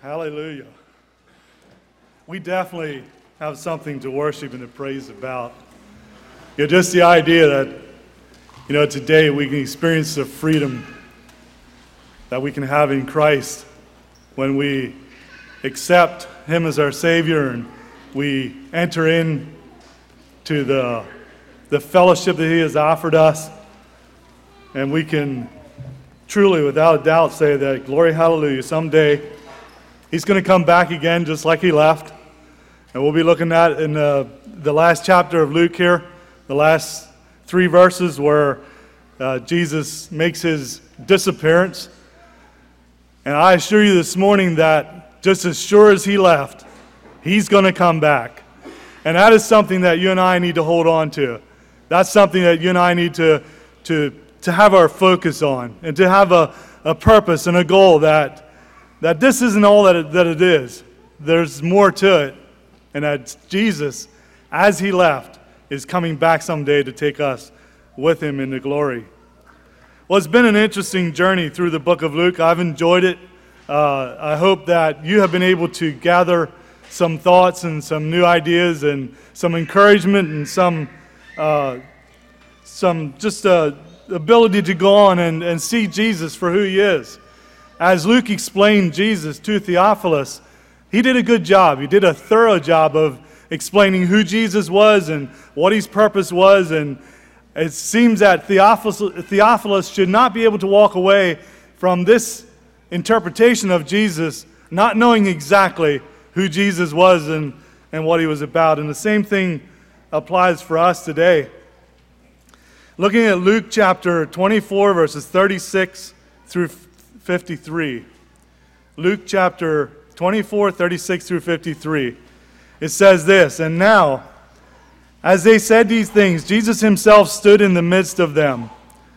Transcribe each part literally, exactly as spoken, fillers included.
Hallelujah. We definitely have something to worship and to praise about. You know, just the idea that, you know, today we can experience the freedom that we can have in Christ when we accept Him as our Savior and we enter in to the, the fellowship that He has offered us. And we can truly, without a doubt, say that, glory, hallelujah, someday He's going to come back again just like He left. And we'll be looking at in the, the last chapter of Luke here, the last three verses where uh, Jesus makes His disappearance. And I assure you this morning that just as sure as He left, He's going to come back. And that is something that you and I need to hold on to. That's something that you and I need to, to, to have our focus on and to have a, a purpose and a goal that that this isn't all that it, that it is. There's more to it. And that Jesus, as He left, is coming back someday to take us with Him into glory. Well, it's been an interesting journey through the book of Luke. I've enjoyed it. Uh, I hope that you have been able to gather some thoughts and some new ideas and some encouragement and some uh, some just uh, ability to go on and, and see Jesus for who He is. As Luke explained Jesus to Theophilus, he did a good job. He did a thorough job of explaining who Jesus was and what His purpose was. And it seems that Theophilus, Theophilus should not be able to walk away from this interpretation of Jesus, not knowing exactly who Jesus was and, and what He was about. And the same thing applies for us today. Looking at Luke chapter twenty-four, verses thirty-six through fifty-three. Luke chapter twenty-four, thirty-six through fifty-three. It says this, "And now, as they said these things, Jesus Himself stood in the midst of them.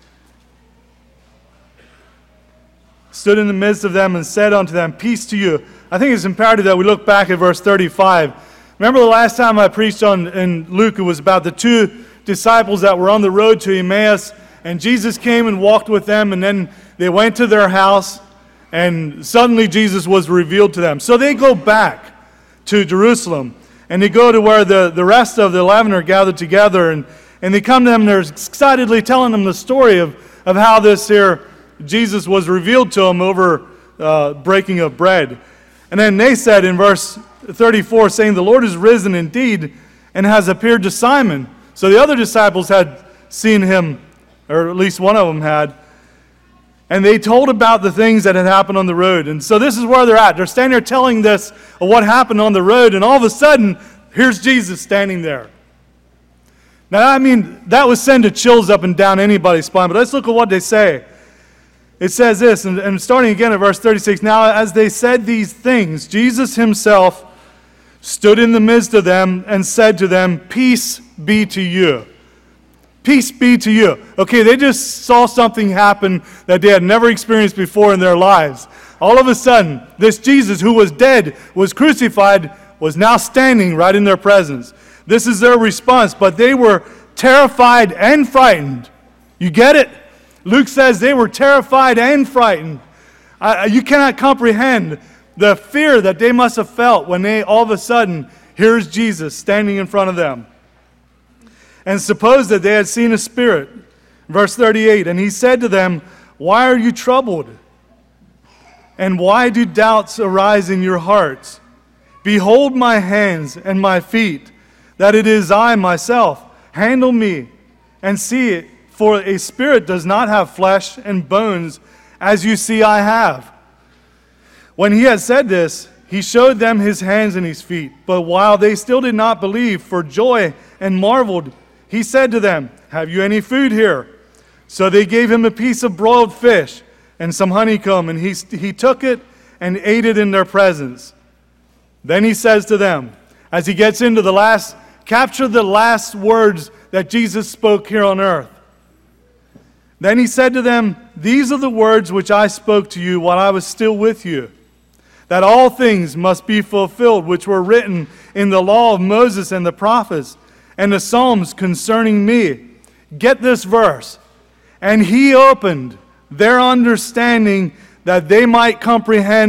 Stood in the midst of them and said unto them, Peace to you." I think it's imperative that we look back at verse thirty-five. Remember the last time I preached on in Luke, it was about the two disciples that were on the road to Emmaus, and Jesus came and walked with them, and then they went to their house, and suddenly Jesus was revealed to them. So they go back to Jerusalem, and they go to where the, the rest of the eleven are gathered together, and, and they come to them, and they're excitedly telling them the story of, of how this here Jesus was revealed to them over uh, breaking of bread. And then they said in verse thirty-four, saying, "The Lord is risen indeed, and has appeared to Simon." So the other disciples had seen Him, or at least one of them had. And they told about the things that had happened on the road. And so this is where they're at. They're standing there telling this of what happened on the road. And all of a sudden, here's Jesus standing there. Now, I mean, that would send the chills up and down anybody's spine. But let's look at what they say. It says this, and, and starting again at verse thirty-six. "Now, as they said these things, Jesus Himself stood in the midst of them and said to them, Peace be to you." Peace be to you. Okay, they just saw something happen that they had never experienced before in their lives. All of a sudden, this Jesus who was dead, was crucified, was now standing right in their presence. This is their response, but they were terrified and frightened. You get it? Luke says they were terrified and frightened. Uh, you cannot comprehend the fear that they must have felt when they all of a sudden, here's Jesus standing in front of them. And suppose that they had seen a spirit. Verse thirty-eight, "And He said to them, Why are you troubled? And why do doubts arise in your hearts? Behold my hands and my feet, that it is I myself. Handle me and see it, for a spirit does not have flesh and bones, as you see I have." When He had said this, He showed them His hands and His feet. But while they still did not believe for joy and marveled, He said to them, "Have you any food here?" So they gave Him a piece of broiled fish and some honeycomb, and he, he took it and ate it in their presence. Then He says to them, as He gets into the last, capture the last words that Jesus spoke here on earth. Then He said to them, "These are the words which I spoke to you while I was still with you, that all things must be fulfilled which were written in the law of Moses and the prophets, and the Psalms concerning me." Get this verse. "And He opened their understanding that they might comprehend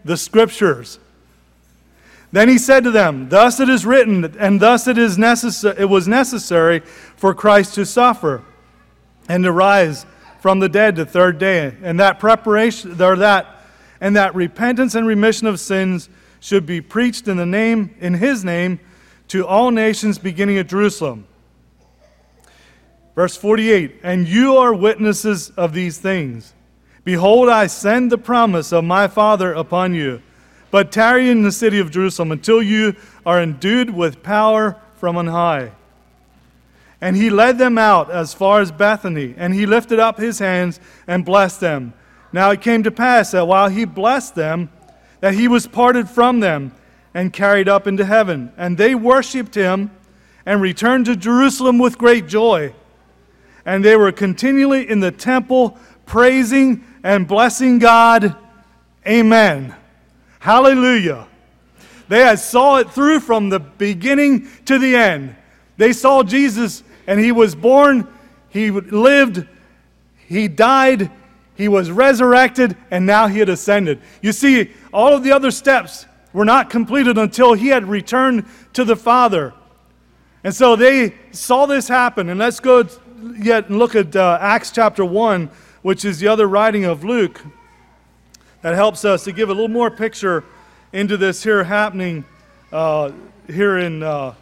the Scriptures. Then he said to them, thus it is written, and thus it is necessary, it was necessary for Christ to suffer and to rise from the dead the third day, and that preparation, or that, and that repentance and remission of sins should be preached in the name, in his name, to all nations beginning at Jerusalem. Verse forty-eight, and you are witnesses of these things. Behold, I send the promise of my Father upon you. But tarry in the city of Jerusalem until you are endued with power from on high. And he led them out as far as Bethany, and he lifted up his hands and blessed them. Now it came to pass that while he blessed them, that he was parted from them and carried up into heaven. And they worshipped him and returned to Jerusalem with great joy. And they were continually in the temple praising and blessing God. Amen. Hallelujah. They had saw it through from the beginning to the end. They saw Jesus, and he was born, he lived, he died, he was resurrected, and now he had ascended. You see, all of the other steps were not completed until he had returned to the Father. And so they saw this happen. And let's go yet and look at uh, Acts chapter one, which is the other writing of Luke. That helps us to give a little more picture into this here happening uh, here in uh,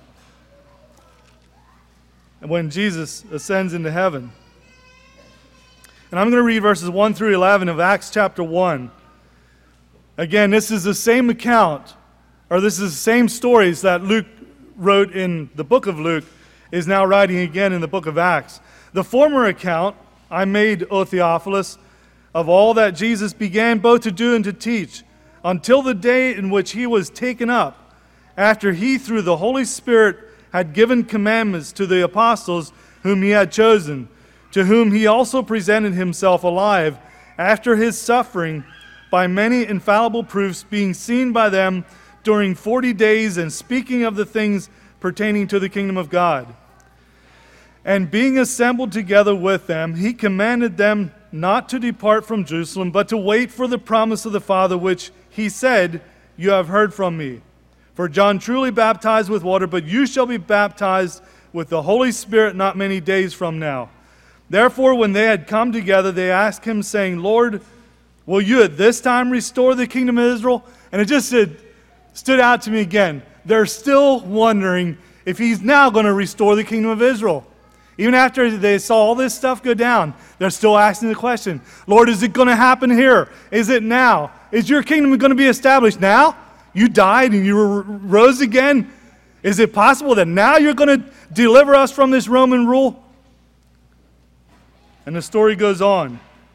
when Jesus ascends into heaven. And I'm going to read verses one through eleven of Acts chapter one. Again, this is the same account, or this is the same stories that Luke wrote in the book of Luke, is now writing again in the book of Acts. The former account I made, O Theophilus, of all that Jesus began both to do and to teach, until the day in which he was taken up, after he through the Holy Spirit had given commandments to the apostles whom he had chosen, to whom he also presented himself alive, after his suffering, by many infallible proofs, being seen by them during forty days, and speaking of the things pertaining to the kingdom of God. And being assembled together with them, he commanded them not to depart from Jerusalem, but to wait for the promise of the Father, which he said, you have heard from me. For John truly baptized with water, but you shall be baptized with the Holy Spirit not many days from now. Therefore, when they had come together, they asked him, saying, Lord, will you at this time restore the kingdom of Israel? And it just said, stood out to me again. They're still wondering if he's now going to restore the kingdom of Israel. Even after they saw all this stuff go down, they're still asking the question, Lord, is it going to happen here? Is it now? Is your kingdom going to be established now? You died and you rose again. Is it possible that now you're going to deliver us from this Roman rule? And the story goes on.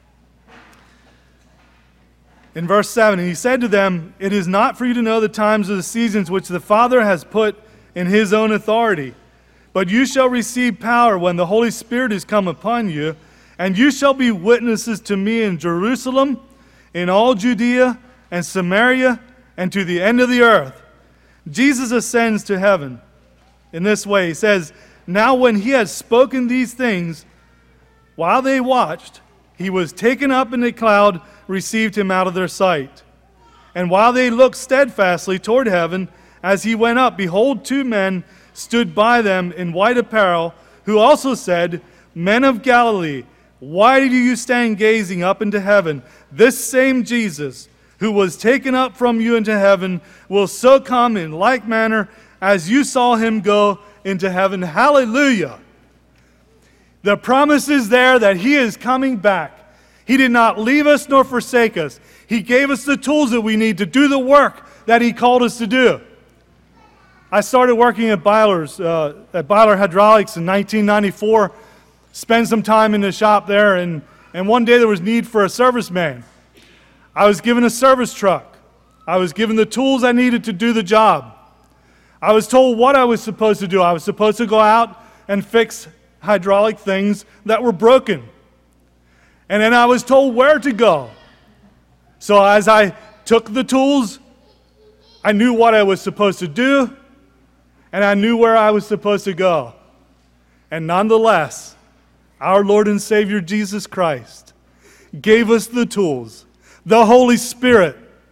In verse seven, and he said to them, it is not for you to know the times or the seasons which the Father has put in his own authority. But you shall receive power when the Holy Spirit is come upon you, and you shall be witnesses to me in Jerusalem, in all Judea and Samaria, and to the end of the earth. Jesus ascends to heaven in this way. He says, now when he had spoken these things, while they watched, he was taken up in a cloud, received him out of their sight. And while they looked steadfastly toward heaven, as he went up, behold, two men stood by them in white apparel, who also said, Men of Galilee, why do you stand gazing up into heaven? This same Jesus, who was taken up from you into heaven, will so come in like manner as you saw him go into heaven. Hallelujah! The promise is there that he is coming back. He did not leave us nor forsake us. He gave us the tools that we need to do the work that he called us to do. I started working at Byler's, uh, at Byler Hydraulics in nineteen ninety-four, spent some time in the shop there, and, and one day there was need for a serviceman. I was given a service truck. I was given the tools I needed to do the job. I was told what I was supposed to do. I was supposed to go out and fix hydraulic things that were broken. And then I was told where to go. So as I took the tools, I knew what I was supposed to do, and I knew where I was supposed to go. And nonetheless, our Lord and Savior Jesus Christ gave us the tools, the Holy Spirit,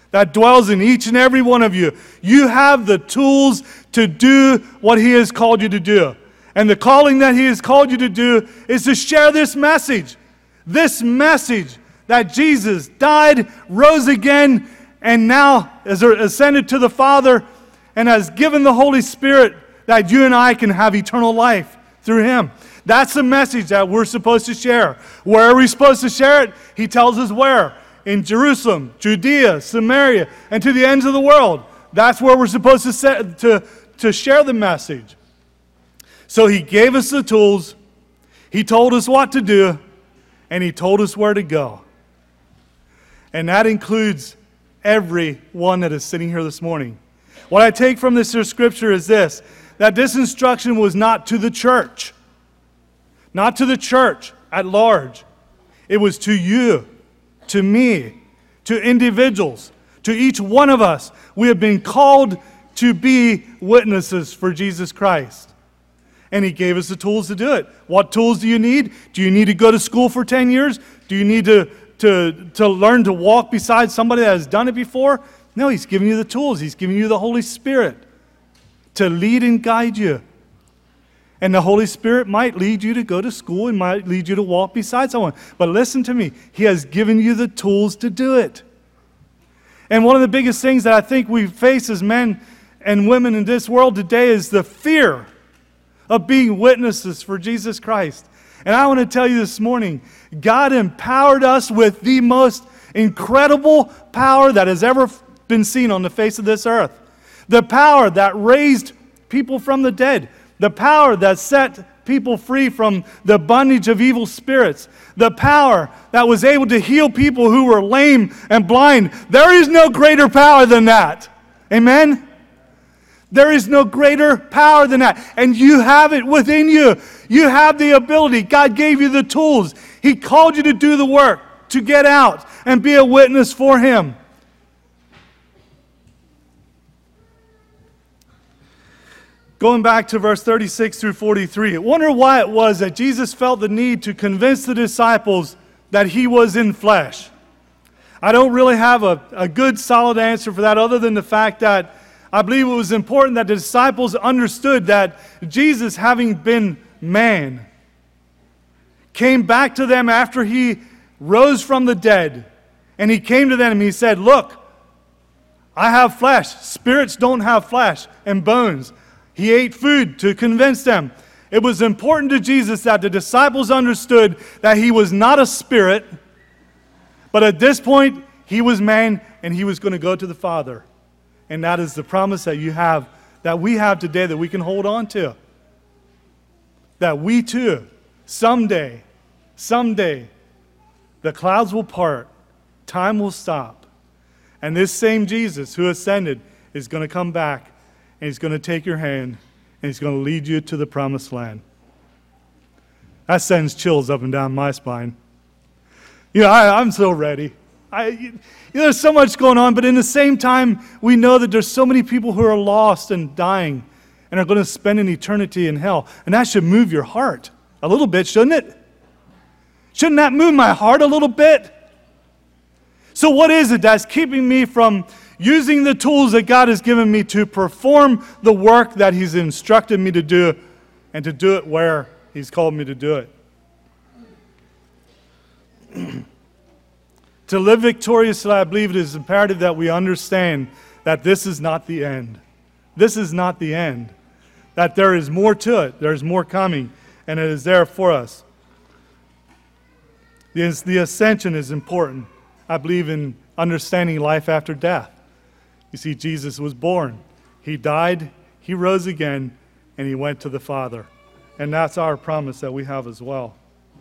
that dwells in each and every one of you. You have the tools to do what He has called you to do. And the calling that He has called you to do is to share this message. This message that Jesus died, rose again, and now has ascended to the Father and has given the Holy Spirit that you and I can have eternal life through Him. That's the message that we're supposed to share. Where are we supposed to share it? He tells us where. In Jerusalem, Judea, Samaria, and to the ends of the world. That's where we're supposed to, set, to, to share the message. So He gave us the tools, He told us what to do, and He told us where to go. And that includes everyone that is sitting here this morning. What I take from this scripture is this, that this instruction was not to the church, not to the church at large. It was to you, to me, to individuals, to each one of us. We have been called to be witnesses for Jesus Christ. And He gave us the tools to do it. What tools do you need? Do you need to go to school for ten years? Do you need to, to, to learn to walk beside somebody that has done it before? No, He's giving you the tools. He's giving you the Holy Spirit to lead and guide you. And the Holy Spirit might lead you to go to school and might lead you to walk beside someone. But listen to me. He has given you the tools to do it. And one of the biggest things that I think we face as men and women in this world today is the fear of being witnesses for Jesus Christ. And I want to tell you this morning, God empowered us with the most incredible power that has ever been seen on the face of this earth. The power that raised people from the dead. The power that set people free from the bondage of evil spirits. The power that was able to heal people who were lame and blind. There is no greater power than that. Amen? There is no greater power than that. And you have it within you. You have the ability. God gave you the tools. He called you to do the work, to get out and be a witness for Him. Going back to verse thirty-six through forty-three, I wonder why it was that Jesus felt the need to convince the disciples that He was in flesh. I don't really have a, a good solid answer for that other than the fact that I believe it was important that the disciples understood that Jesus, having been man, came back to them after He rose from the dead. And He came to them and He said, look, I have flesh. Spirits don't have flesh and bones. He ate food to convince them. It was important to Jesus that the disciples understood that He was not a spirit, but at this point, He was man and He was going to go to the Father. And that is the promise that you have, that we have today that we can hold on to. That we too, someday, someday, the clouds will part, time will stop, and this same Jesus who ascended is going to come back. And He's going to take your hand, and He's going to lead you to the promised land. That sends chills up and down my spine. You know, I, I'm so ready. I, you know, there's so much going on, but in the same time, we know that there's so many people who are lost and dying and are going to spend an eternity in hell. And that should move your heart a little bit, shouldn't it? Shouldn't that move my heart a little bit? So what is it that's keeping me from using the tools that God has given me to perform the work that He's instructed me to do and to do it where He's called me to do it? To live victoriously, I believe it is imperative that we understand that this is not the end. This is not the end. That there is more to it. There's more coming, and it is there for us. The, the ascension is important. I believe in understanding life after death. You see, Jesus was born. He died, He rose again, and He went to the Father. And that's our promise that we have as well.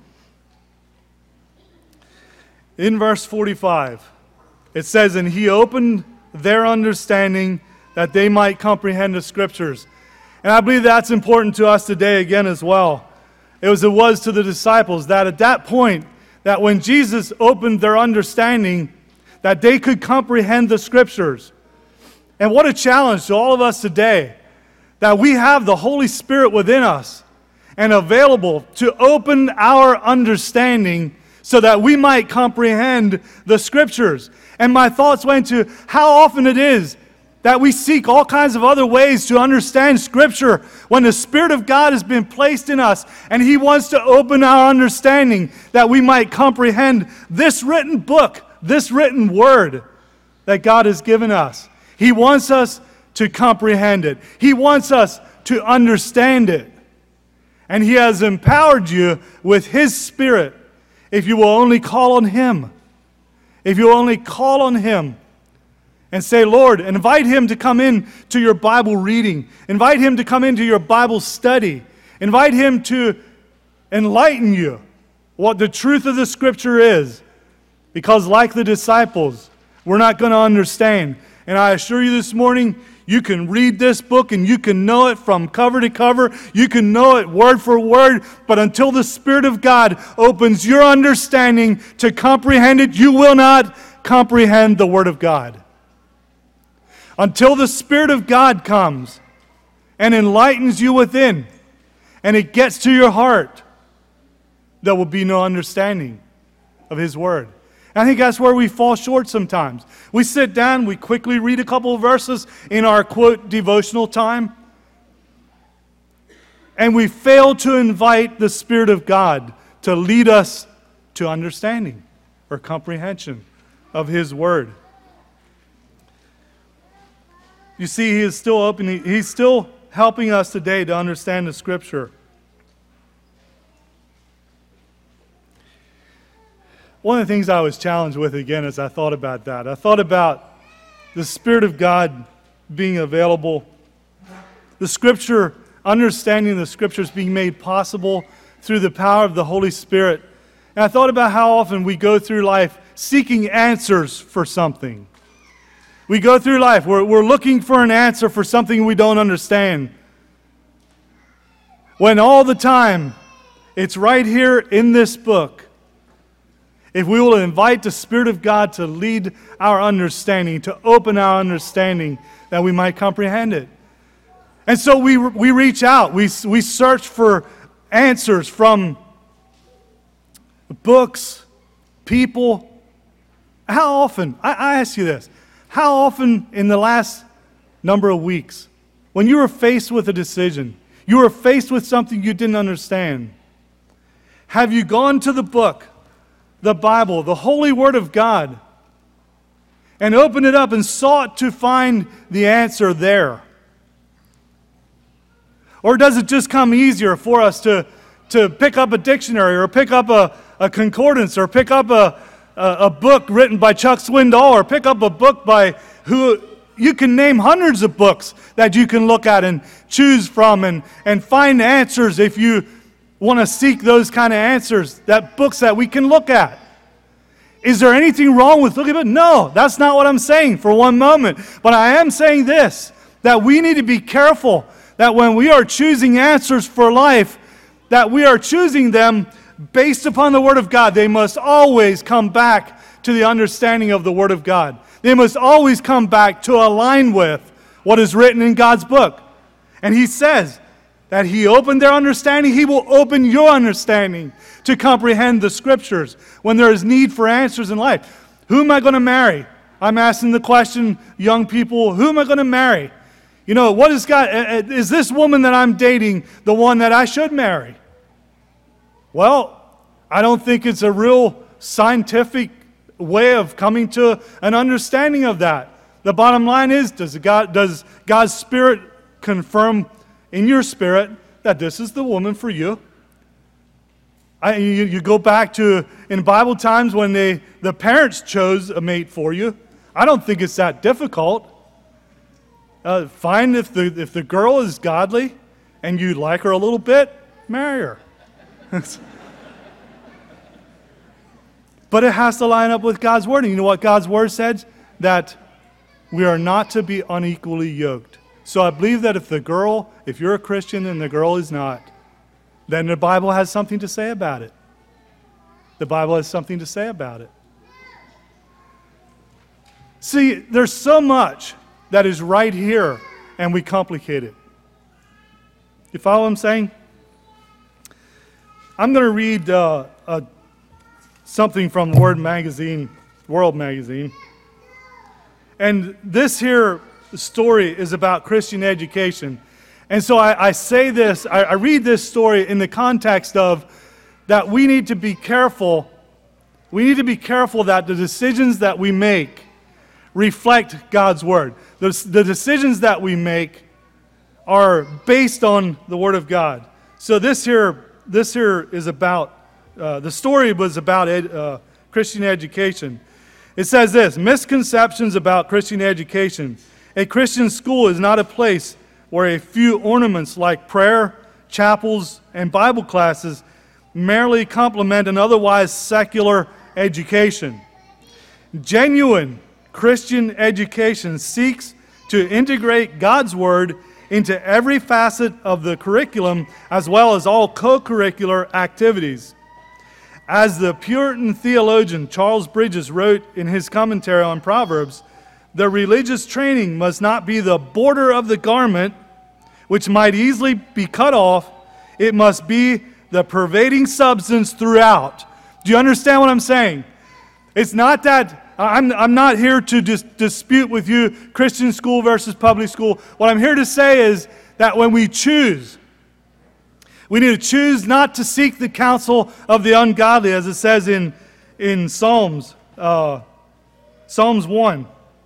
In verse forty-five, it says, and He opened their understanding that they might comprehend the Scriptures. And I believe that's important to us today again as well. It was, it was to the disciples that at that point, that when Jesus opened their understanding, that they could comprehend the Scriptures. And what a challenge to all of us today, that we have the Holy Spirit within us and available to open our understanding so that we might comprehend the Scriptures. And my thoughts went to how often it is that we seek all kinds of other ways to understand Scripture when the Spirit of God has been placed in us and He wants to open our understanding that we might comprehend this written book, this written word that God has given us. He wants us to comprehend it. He wants us to understand it. And He has empowered you with His Spirit if you will only call on Him. If you will only call on Him and say, Lord, and invite Him to come in to your Bible reading. Invite Him to come into your Bible study. Invite Him to enlighten you what the truth of the Scripture is. Because like the disciples, we're not going to understand. And I assure you this morning, you can read this book and you can know it from cover to cover. You can know it word for word. But until the Spirit of God opens your understanding to comprehend it, you will not comprehend the Word of God. Until the Spirit of God comes and enlightens you within and it gets to your heart, there will be no understanding of His Word. I think that's where we fall short sometimes. We sit down, we quickly read a couple of verses in our, quote, devotional time, and we fail to invite the Spirit of God to lead us to understanding or comprehension of His Word. You see, He is still opening, He's still helping us today to understand the Scripture. One of the things I was challenged with again as I thought about that, I thought about the Spirit of God being available, the Scripture, understanding the Scriptures being made possible through the power of the Holy Spirit. And I thought about how often we go through life seeking answers for something. We go through life, we're, we're looking for an answer for something we don't understand. When all the time, it's right here in this book. If we will invite the Spirit of God to lead our understanding, to open our understanding, that we might comprehend it. And so we we reach out, we, we search for answers from books, people. How often, I, I ask you this, how often in the last number of weeks, when you were faced with a decision, you were faced with something you didn't understand, have you gone to the book, the Bible, the holy Word of God, and opened it up and sought to find the answer there? Or does it just come easier for us to, to pick up a dictionary or pick up a, a concordance or pick up a, a, a book written by Chuck Swindoll or pick up a book by who you can name hundreds of books that you can look at and choose from and, and find answers if you want to seek those kind of answers, that books that we can look at. Is there anything wrong with looking at it? No, that's not what I'm saying for one moment. But I am saying this, that we need to be careful that when we are choosing answers for life, that we are choosing them based upon the Word of God. They must always come back to the understanding of the Word of God. They must always come back to align with what is written in God's book. And He says that He opened their understanding. He will open your understanding to comprehend the Scriptures when there is need for answers in life. Who am I going to marry? I'm asking the question, young people, who am I going to marry? You know, what is God? Is this woman that I'm dating the one that I should marry? Well, I don't think it's a real scientific way of coming to an understanding of that. The bottom line is, does God, does God's Spirit confirm in your spirit that this is the woman for you? I, you, you go back to in Bible times when they the parents chose a mate for you. I don't think it's that difficult. Uh, find if the if the girl is godly and you like her a little bit, marry her. But it has to line up with God's Word. And you know what God's Word says? That we are not to be unequally yoked. So I believe that if the girl, if you're a Christian and the girl is not, then the Bible has something to say about it. The Bible has something to say about it. See, there's so much that is right here, and we complicate it. You follow what I'm saying? I'm going to read uh, a something from Word Magazine, World Magazine. And this here story is about Christian education. And so I, I say this, I, I read this story in the context of that we need to be careful. We need to be careful that the decisions that we make reflect God's Word. The, the decisions that we make are based on the Word of God. So this here, this here is about, uh, the story was about ed, uh, Christian education. It says this: misconceptions about Christian education. A Christian school is not a place where a few ornaments like prayer, chapels, and Bible classes merely complement an otherwise secular education. Genuine Christian education seeks to integrate God's Word into every facet of the curriculum as well as all co-curricular activities. As the Puritan theologian Charles Bridges wrote in his commentary on Proverbs, the religious training must not be the border of the garment, which might easily be cut off. It must be the pervading substance throughout. Do you understand what I'm saying? It's not that, I'm, I'm not here to dis- dispute with you Christian school versus public school. What I'm here to say is that when we choose, we need to choose not to seek the counsel of the ungodly, as it says in, in Psalms, uh, Psalms one.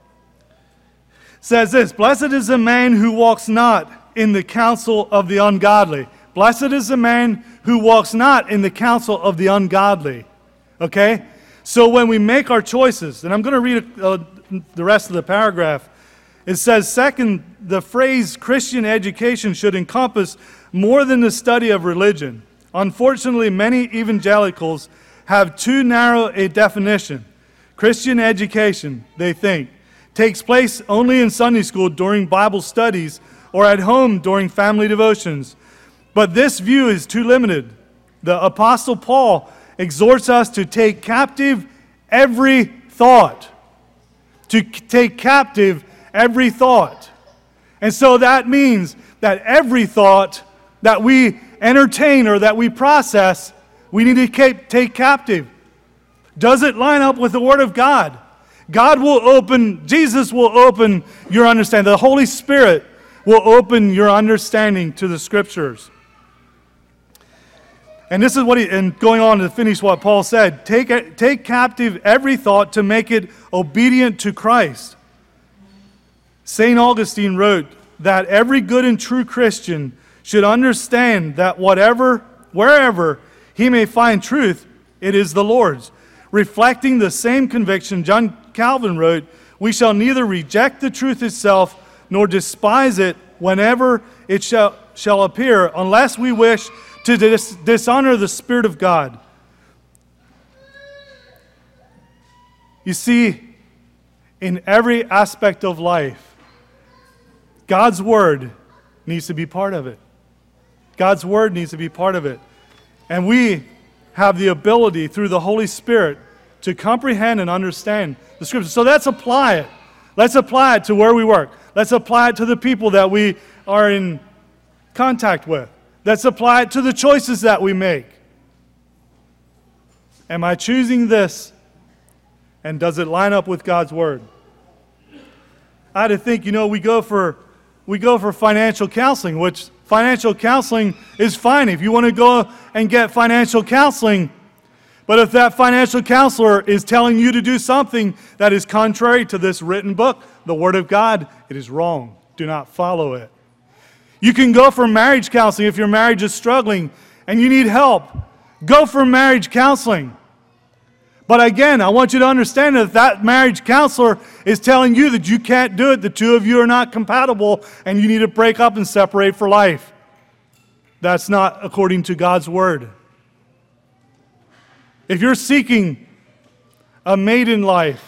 It says this: blessed is the man who walks not in the counsel of the ungodly. Blessed is the man who walks not in the counsel of the ungodly. Okay? So when we make our choices, and I'm going to read uh, the rest of the paragraph, it says, second, the phrase Christian education should encompass more than the study of religion. Unfortunately, many evangelicals have too narrow a definition. Christian education, they think, takes place only in Sunday school during Bible studies or at home during family devotions. But this view is too limited. The Apostle Paul exhorts us to take captive every thought. To take captive every thought. And so that means that every thought that we entertain or that we process, we need to take captive. Does it line up with the Word of God? God will open, Jesus will open your understanding. The Holy Spirit will open your understanding to the Scriptures. And this is what he, and going on to finish what Paul said, take, take captive every thought to make it obedient to Christ. Saint Augustine wrote that every good and true Christian should understand that whatever, wherever he may find truth, it is the Lord's. Reflecting the same conviction, John Calvin wrote, we shall neither reject the truth itself nor despise it whenever it shall, shall appear, unless we wish to dis- dishonor the Spirit of God. You see, in every aspect of life, God's Word needs to be part of it. God's Word needs to be part of it. And we have the ability through the Holy Spirit to comprehend and understand the Scripture. So let's apply it. Let's apply it to where we work. Let's apply it to the people that we are in contact with. Let's apply it to the choices that we make. Am I choosing this? And does it line up with God's Word? I had to think, you know, we go for we go for financial counseling, which financial counseling is fine if you want to go and get financial counseling. But if that financial counselor is telling you to do something that is contrary to this written book, the Word of God, it is wrong. Do not follow it. You can go for marriage counseling if your marriage is struggling and you need help. Go for marriage counseling. But again, I want you to understand that if that marriage counselor is telling you that you can't do it, the two of you are not compatible, and you need to break up and separate for life. That's not according to God's Word. If you're seeking a mate in life,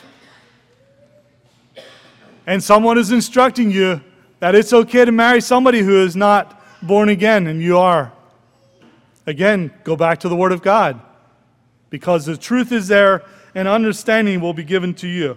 and someone is instructing you that it's okay to marry somebody who is not born again, and you are, again, go back to the Word of God. Because the truth is there, and understanding will be given to you.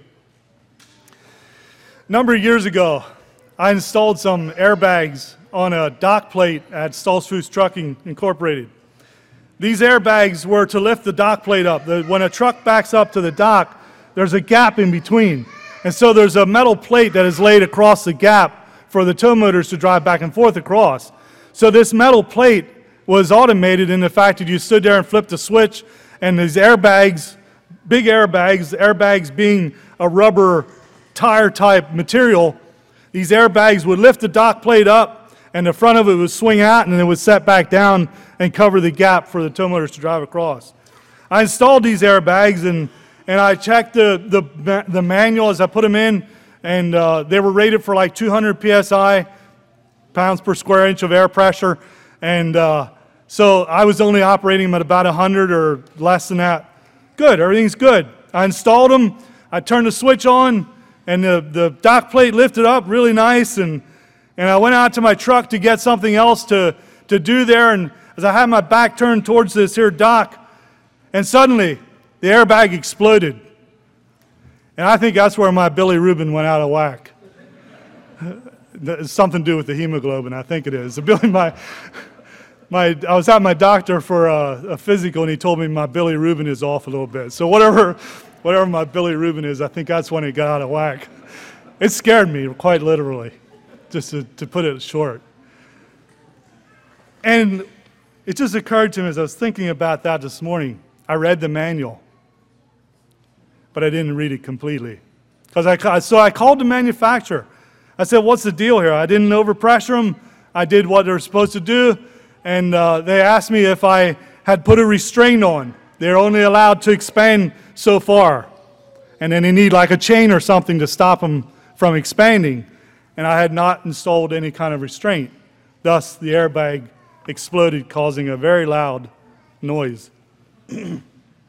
A number of years ago, I installed some airbags on a dock plate at Stoltzfus Trucking Incorporated. These airbags were to lift the dock plate up. The, when a truck backs up to the dock, there's a gap in between. And so there's a metal plate that is laid across the gap for the tow motors to drive back and forth across. So this metal plate was automated in the fact that you stood there and flipped a switch, and these airbags, big airbags, airbags being a rubber tire type material, these airbags would lift the dock plate up, and the front of it would swing out, and then it would set back down and cover the gap for the tow motors to drive across. I installed these airbags, and, and I checked the, the, the manual as I put them in, and uh, they were rated for like two hundred P S I, pounds per square inch of air pressure, and uh, so I was only operating them at about one hundred or less than that. Good, everything's good. I installed them, I turned the switch on, and the, the dock plate lifted up really nice, and, and I went out to my truck to get something else to, to do there, and as I had my back turned towards this here dock, and suddenly the airbag exploded. And I think that's where my bilirubin went out of whack. It's something to do with the hemoglobin, I think it is. Billy, my, my, I was at my doctor for a, a physical, and he told me my bilirubin is off a little bit. So whatever, whatever my bilirubin is, I think that's when it got out of whack. It scared me, quite literally, just to, to put it short. And it just occurred to me as I was thinking about that this morning. I read the manual, but I didn't read it completely. Because I, so I called the manufacturer. I said, what's the deal here? I didn't overpressure them. I did what they were supposed to do. And uh, they asked me if I had put a restraint on. They're only allowed to expand so far. And then they need like a chain or something to stop them from expanding. And I had not installed any kind of restraint. Thus, the airbag exploded, causing a very loud noise. You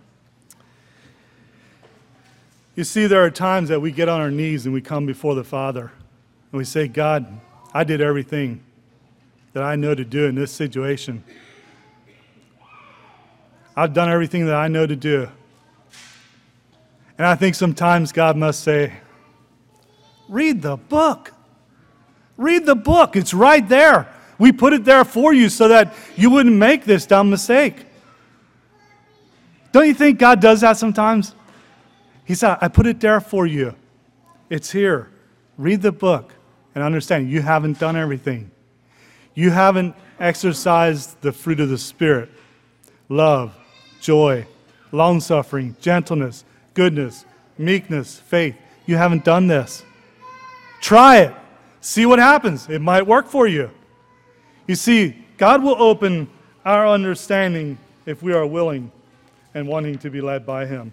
see, there are times that we get on our knees and we come before the Father and we say, God, I did everything that I know to do in this situation. I've done everything that I know to do. And I think sometimes God must say, read the book. Read the book. It's right there. We put it there for you so that you wouldn't make this dumb mistake. Don't you think God does that sometimes? He said, I put it there for you. It's here. Read the book and understand you haven't done everything. You haven't exercised the fruit of the Spirit. Love, joy, long-suffering, gentleness, goodness, meekness, faith. You haven't done this. Try it. See what happens. It might work for you. You see, God will open our understanding if we are willing and wanting to be led by Him.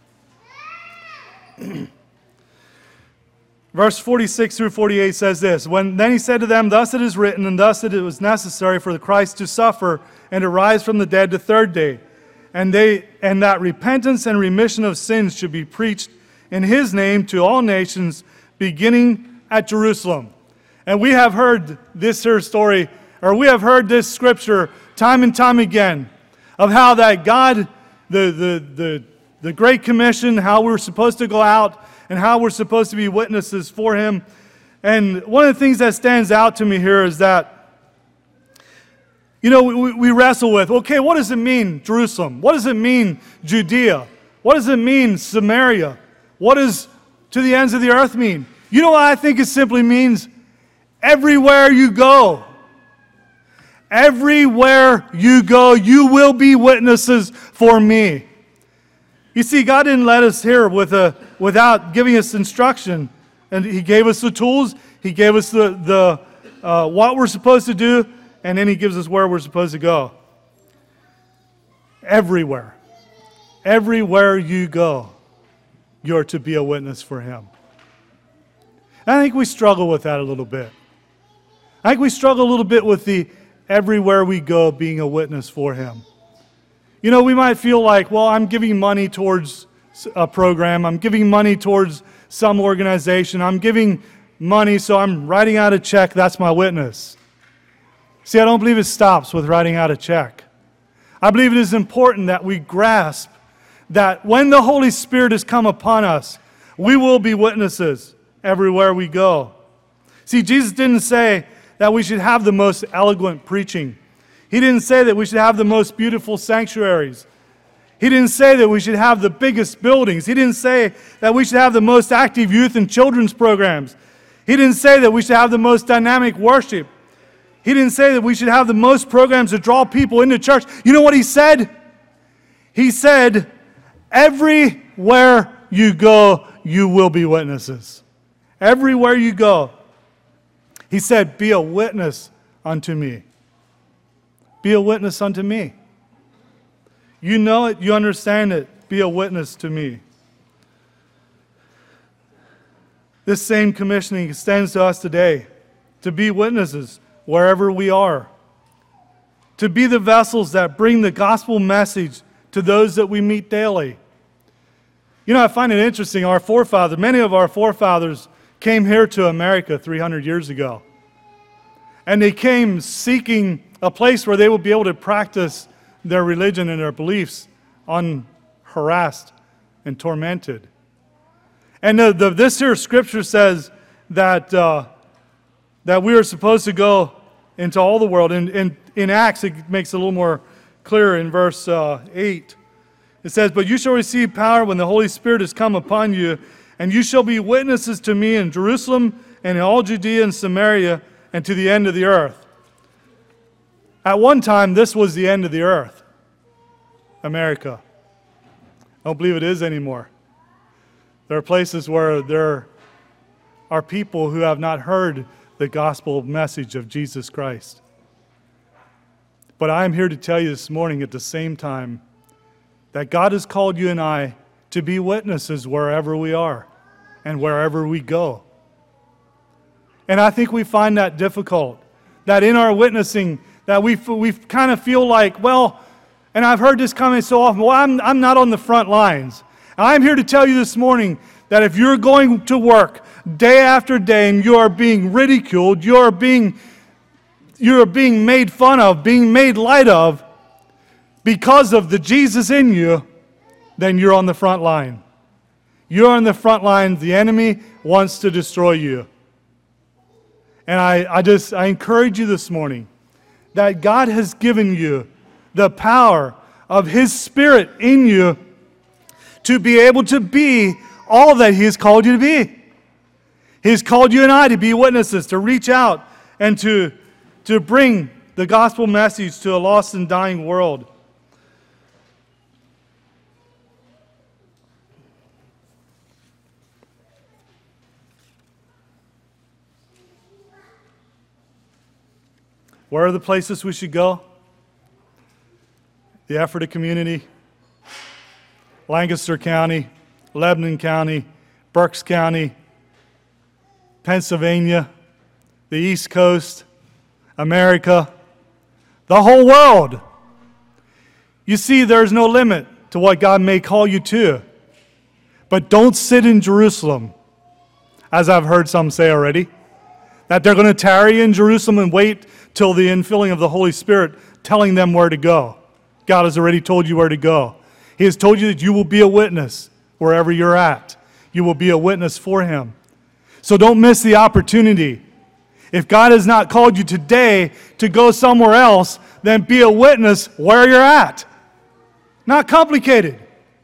Verse forty-six through forty-eight says this, when then he said to them, thus it is written, and thus it was necessary for the Christ to suffer and to rise from the dead the third day, and they and that repentance and remission of sins should be preached in his name to all nations, beginning at Jerusalem. And we have heard this here story, or we have heard this scripture time and time again, of how that God, the the the the Great Commission, how we're supposed to go out and how we're supposed to be witnesses for Him. And one of the things that stands out to me here is that, you know, we, we wrestle with, okay, what does it mean, Jerusalem? What does it mean, Judea? What does it mean, Samaria? What does to the ends of the earth mean? You know what I think it simply means? Everywhere you go. Everywhere you go, you will be witnesses for me. You see, God didn't let us here with a, without giving us instruction. And He gave us the tools. He gave us the, the uh, what we're supposed to do. And then He gives us where we're supposed to go. Everywhere. Everywhere you go, you're to be a witness for Him. And I think we struggle with that a little bit. I think we struggle a little bit with the everywhere we go being a witness for Him. You know, we might feel like, well, I'm giving money towards a program. I'm giving money towards some organization. I'm giving money, so I'm writing out a check. That's my witness. See, I don't believe it stops with writing out a check. I believe it is important that we grasp that when the Holy Spirit has come upon us, we will be witnesses everywhere we go. See, Jesus didn't say that we should have the most eloquent preaching. He didn't say that we should have the most beautiful sanctuaries. He didn't say that we should have the biggest buildings. He didn't say that we should have the most active youth and children's programs. He didn't say that we should have the most dynamic worship. He didn't say that we should have the most programs to draw people into church. You know what he said? He said, everywhere you go, you will be witnesses. Everywhere you go. He said, be a witness unto me. Be a witness unto me. You know it, you understand it. Be a witness to me. This same commissioning extends to us today, to be witnesses wherever we are, to be the vessels that bring the gospel message to those that we meet daily. You know, I find it interesting, our forefathers, many of our forefathers came here to America three hundred years ago. And they came seeking a place where they would be able to practice their religion and their beliefs unharassed and tormented. And the, the, this here scripture says that uh, that we are supposed to go into all the world. And in, in Acts, it makes it a little more clear in verse uh, eight. It says, but you shall receive power when the Holy Spirit has come upon you, and you shall be witnesses to me in Jerusalem and in all Judea and Samaria and to the end of the earth. At one time, this was the end of the earth, America. I don't believe it is anymore. There are places where there are people who have not heard the gospel message of Jesus Christ. But I am here to tell you this morning at the same time that God has called you and I to be witnesses wherever we are and wherever we go. And I think we find that difficult, that in our witnessing, that we we kind of feel like, well, and I've heard this comment so often, well, I'm, I'm not on the front lines. And I'm here to tell you this morning that if you're going to work day after day and you are being ridiculed, you are being, you are being made fun of, being made light of because of the Jesus in you, then you're on the front line. You're on the front line. The enemy wants to destroy you. And I, I just, I encourage you this morning that God has given you the power of His Spirit in you to be able to be all that He has called you to be. He's called you and I to be witnesses, to reach out and to, to bring the gospel message to a lost and dying world. Where are the places we should go? The Ephrata community, Lancaster County, Lebanon County, Berks County, Pennsylvania, the East Coast, America, the whole world. You see, there's no limit to what God may call you to. But don't sit in Jerusalem, as I've heard some say already, that they're going to tarry in Jerusalem and wait till the infilling of the Holy Spirit telling them where to go. God has already told you where to go. He has told you that you will be a witness wherever you're at. You will be a witness for Him. So don't miss the opportunity. If God has not called you today to go somewhere else, then be a witness where you're at. Not complicated.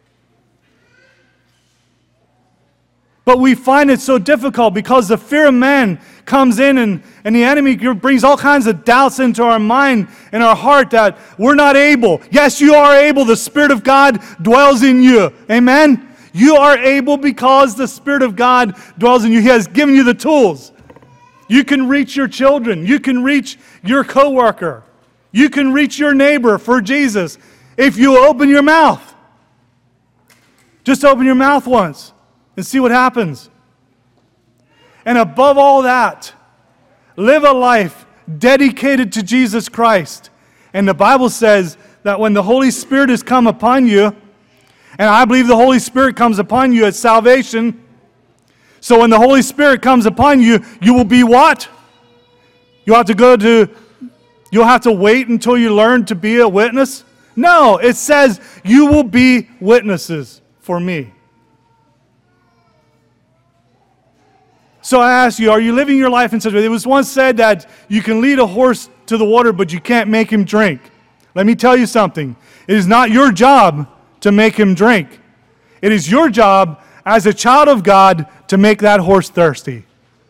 But we find it so difficult because the fear of man comes in and, and the enemy brings all kinds of doubts into our mind and our heart that we're not able. Yes, you are able. The Spirit of God dwells in you. Amen? You are able because the Spirit of God dwells in you. He has given you the tools. You can reach your children. You can reach your coworker. You can reach your neighbor for Jesus if you open your mouth. Just open your mouth once and see what happens. And above all that, live a life dedicated to Jesus Christ. And the Bible says that when the Holy Spirit has come upon you, and I believe the Holy Spirit comes upon you at salvation, so when the Holy Spirit comes upon you, you will be what? You have to go to, you'll have to wait until you learn to be a witness? No, it says you will be witnesses for me. So I ask you, are you living your life in such a way? It was once said that you can lead a horse to the water, but you can't make him drink. Let me tell you something. It is not your job to make him drink. It is your job as a child of God to make that horse thirsty.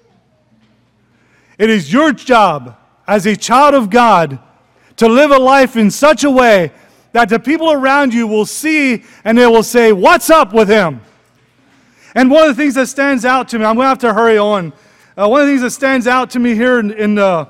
It is your job as a child of God to live a life in such a way that the people around you will see and they will say, "What's up with him?" And one of the things that stands out to me, I'm going to have to hurry on. Uh, one of the things that stands out to me here in, in the,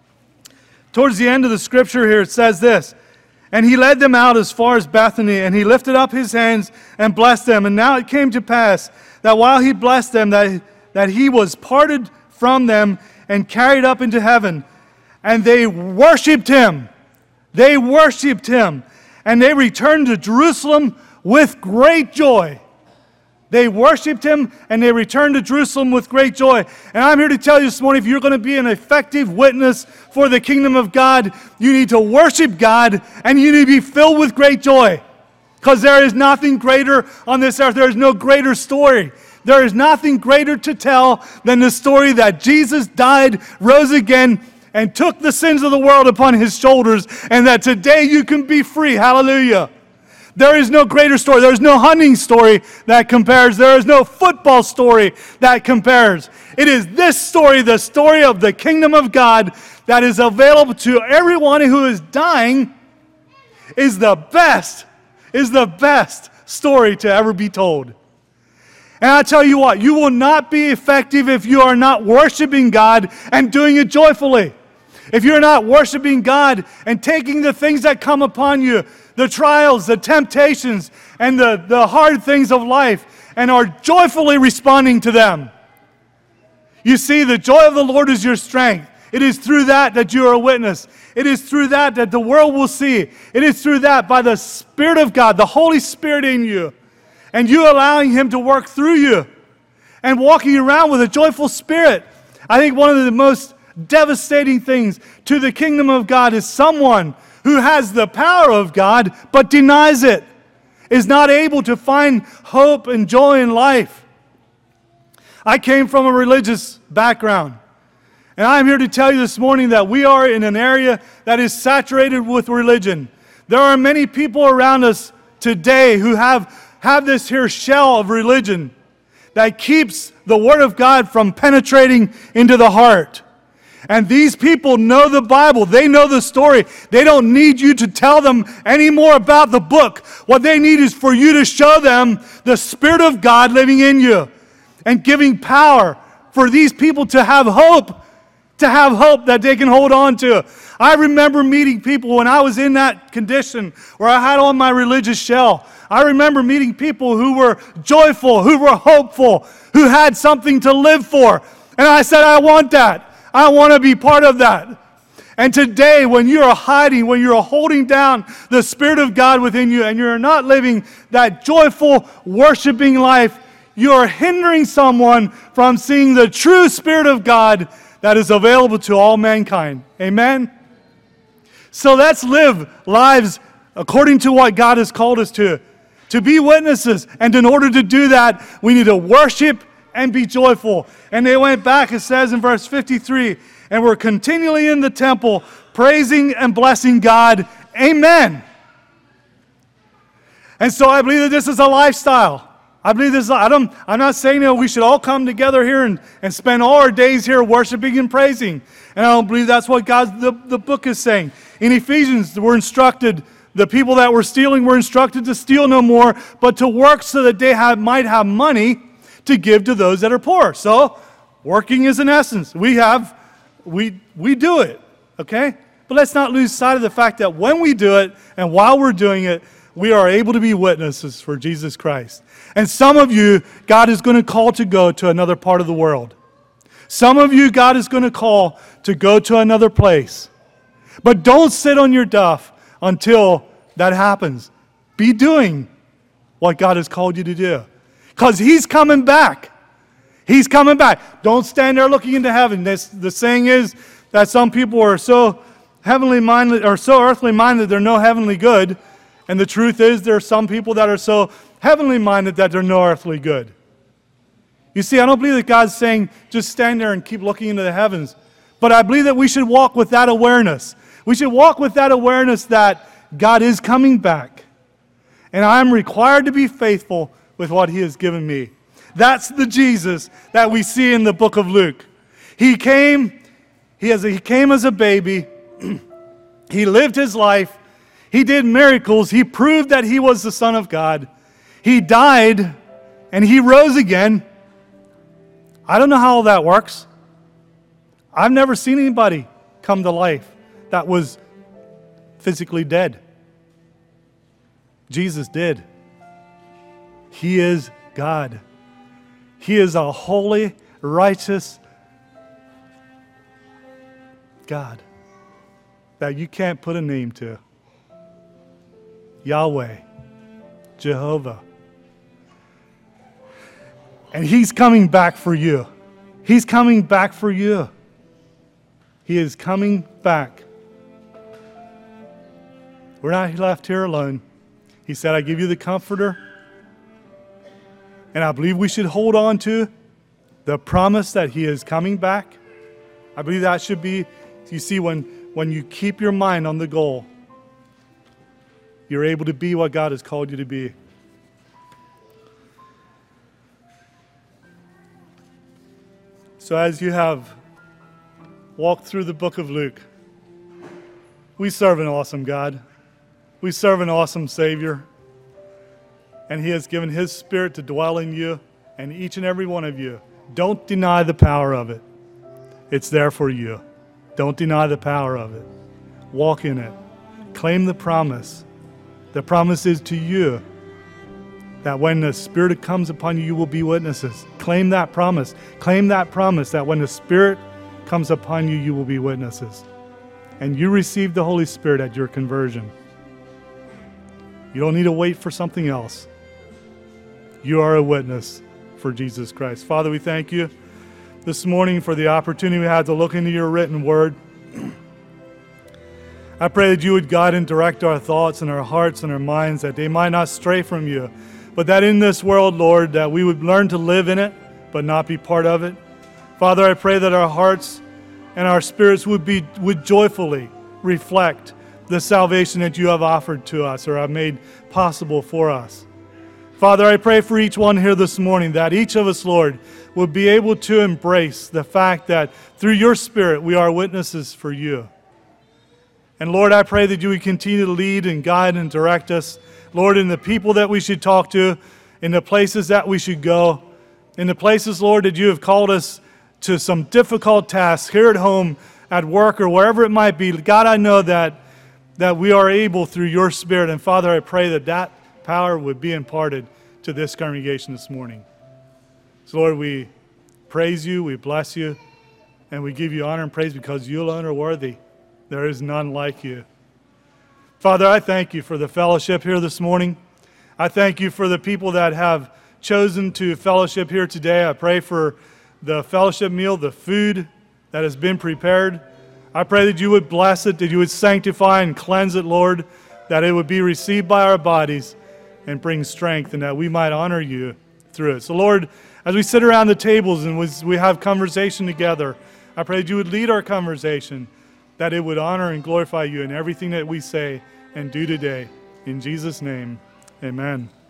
towards the end of the scripture here, it says this, "And he led them out as far as Bethany, and he lifted up his hands and blessed them. And now it came to pass that while he blessed them, that, that he was parted from them and carried up into heaven. And they worshiped him." They worshiped him. And they returned to Jerusalem with great joy. They worshiped him and they returned to Jerusalem with great joy. And I'm here to tell you this morning, if you're going to be an effective witness for the kingdom of God, you need to worship God and you need to be filled with great joy. Because there is nothing greater on this earth. There is no greater story. There is nothing greater to tell than the story that Jesus died, rose again, and took the sins of the world upon his shoulders, and that today you can be free. Hallelujah. There is no greater story. There is no hunting story that compares. There is no football story that compares. It is this story, the story of the kingdom of God, that is available to everyone who is dying, is the best, is the best story to ever be told. And I tell you what, you will not be effective if you are not worshiping God and doing it joyfully. If you're not worshiping God and taking the things that come upon you, the trials, the temptations, and the, the hard things of life, and are joyfully responding to them. You see, the joy of the Lord is your strength. It is through that that you are a witness. It is through that that the world will see. It is through that, by the Spirit of God, the Holy Spirit in you, and you allowing him to work through you, and walking around with a joyful spirit. I think one of the most devastating things to the kingdom of God is someone who has the power of God but denies it, is not able to find hope and joy in life. I came from a religious background, and I'm here to tell you this morning that we are in an area that is saturated with religion. There are many people around us today who have, have this here shell of religion that keeps the Word of God from penetrating into the heart. And these people know the Bible. They know the story. They don't need you to tell them any more about the book. What they need is for you to show them the Spirit of God living in you and giving power for these people to have hope, to have hope that they can hold on to. I remember meeting people when I was in that condition where I had on my religious shell. I remember meeting people who were joyful, who were hopeful, who had something to live for. And I said, I want that. I want to be part of that. And today, when you are hiding, when you're holding down the Spirit of God within you, and you're not living that joyful, worshiping life, you are hindering someone from seeing the true Spirit of God that is available to all mankind. Amen? So let's live lives according to what God has called us to, to be witnesses. And in order to do that, we need to worship and be joyful. And they went back, it says in verse fifty-three, and were continually in the temple, praising and blessing God. Amen. And so I believe that this is a lifestyle. I believe this is, I don't, I'm not saying that we should all come together here and, and spend all our days here worshiping and praising. And I don't believe that's what God, the, the book is saying. In Ephesians, we're instructed, the people that were stealing were instructed to steal no more, but to work so that they have, might have money to give to those that are poor. So, working is an essence. We have, we we do it, okay? But let's not lose sight of the fact that when we do it, and while we're doing it, we are able to be witnesses for Jesus Christ. And some of you, God is going to call to go to another part of the world. Some of you, God is going to call to go to another place. But don't sit on your duff until that happens. Be doing what God has called you to do. Because He's coming back. He's coming back. Don't stand there looking into heaven. This, the saying is that some people are so heavenly minded or so earthly minded they're no heavenly good. And the truth is there are some people that are so heavenly minded that they're no earthly good. You see, I don't believe that God's saying just stand there and keep looking into the heavens. But I believe that we should walk with that awareness. We should walk with that awareness that God is coming back. And I'm required to be faithful with what He has given me. That's the Jesus that we see in the book of Luke. He came, he, has a, he came as a baby. He lived His life. He did miracles. He proved that He was the Son of God. He died and He rose again. I don't know how all that works. I've never seen anybody come to life that was physically dead. Jesus did. He is God. He is a holy, righteous God that you can't put a name to. Yahweh, Jehovah. And He's coming back for you. He's coming back for you. He is coming back. We're not left here alone. He said, I give you the Comforter. And I believe we should hold on to the promise that He is coming back. I believe that should be, you see, when, when you keep your mind on the goal, you're able to be what God has called you to be. So as you have walked through the book of Luke, we serve an awesome God. We serve an awesome Savior. And He has given His Spirit to dwell in you and each and every one of you. Don't deny the power of it. It's there for you. Don't deny the power of it. Walk in it. Claim the promise. The promise is to you that when the Spirit comes upon you, you will be witnesses. Claim that promise. Claim that promise that when the Spirit comes upon you, you will be witnesses. And you receive the Holy Spirit at your conversion. You don't need to wait for something else. You are a witness for Jesus Christ. Father, we thank you this morning for the opportunity we had to look into your written word. I pray that you would guide and direct our thoughts and our hearts and our minds, that they might not stray from you, but that in this world, Lord, that we would learn to live in it, but not be part of it. Father, I pray that our hearts and our spirits would be would joyfully reflect the salvation that you have offered to us or have made possible for us. Father, I pray for each one here this morning that each of us, Lord, would be able to embrace the fact that through your Spirit we are witnesses for you. And Lord, I pray that you would continue to lead and guide and direct us, Lord, in the people that we should talk to, in the places that we should go, in the places, Lord, that you have called us to some difficult tasks here at home, at work, or wherever it might be. God, I know that, that we are able through your Spirit. And Father, I pray that that power would be imparted to this congregation this morning. So Lord, we praise you, we bless you, and we give you honor and praise because you alone are worthy. There is none like you. Father, I thank you for the fellowship here this morning. I thank you for the people that have chosen to fellowship here today. I pray for the fellowship meal, the food that has been prepared. I pray that you would bless it, that you would sanctify and cleanse it, Lord, that it would be received by our bodies and bring strength, and that we might honor you through it. So, Lord, as we sit around the tables and we have conversation together, I pray that you would lead our conversation, that it would honor and glorify you in everything that we say and do today. In Jesus' name, amen.